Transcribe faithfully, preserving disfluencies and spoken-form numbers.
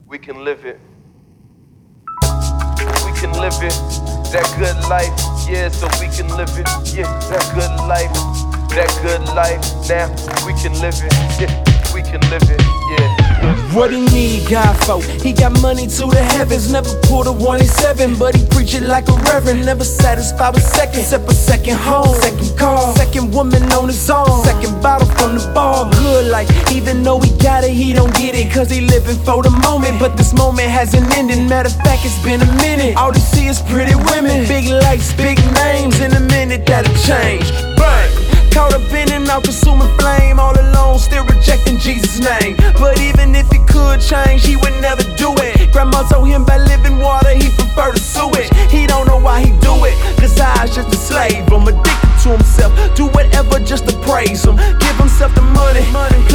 we can live it. We can live it, that good life, yeah, so we can live it, yeah, that good life, that good life, now we can live it, yeah, we can live it, yeah. What he need God for? He got money to the heavens, never pulled a one eighty-seven, but he preach it like a reverend, never satisfied with second, except a second home, second car, second woman on his own, second bottle from the bar, good life, even though he got it, he don't get it, cause he living for the moment, but this moment hasn't ended, matter of fact, it's been a minute, all they see is pretty women, big lights, big names, in a minute that'll change, bang! Caught up in an all-consuming flame, all alone, still rejecting Jesus' name. But even if it could change, he would